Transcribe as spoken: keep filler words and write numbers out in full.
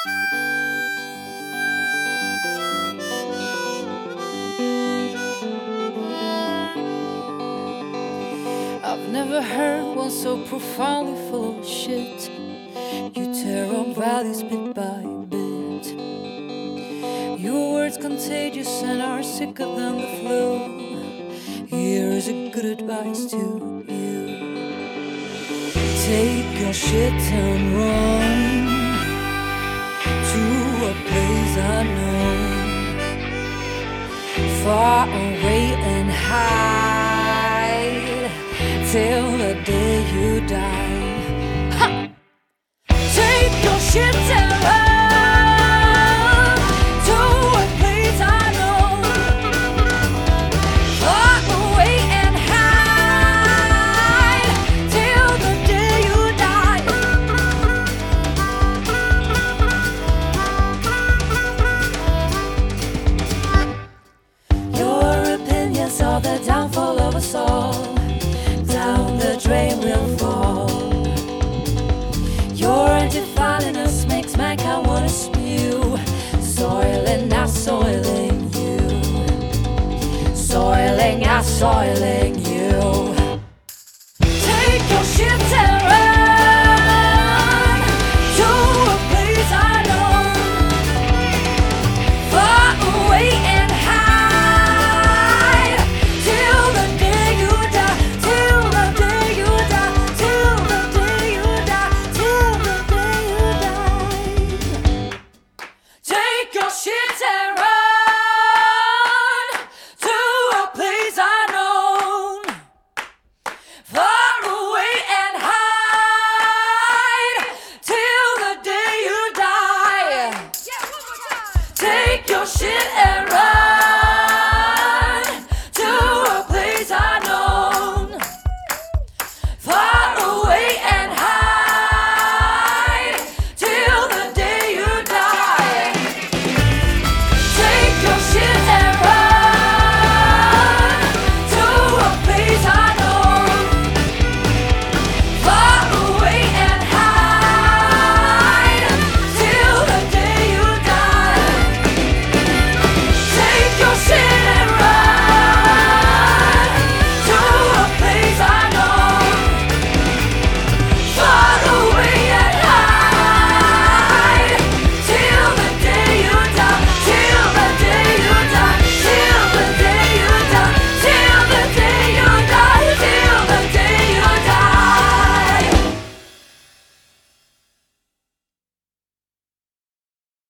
I've never heard one so profoundly full of shit. You tear up values bit by bit. Your words contagious and are sicker than the flu. Here's a good advice to you. Take your shit and run to a place unknown, far away and hide till the day you die. Ha! Take your shit and run to a place unknown, far away and hide till the day you die. Your opinions are the downfall of us all. Down the drain we'll fall. Your anti-fineness makes mankind wanna spew, soiling us, soiling you, soiling us, soiling you. Take your shit and run to a place unknown, far away and hide till the day you die, till the day you die, till the day you die, till the day you die. Take your shit and run to a place unknown, far away and hide till the day you die. Take your shit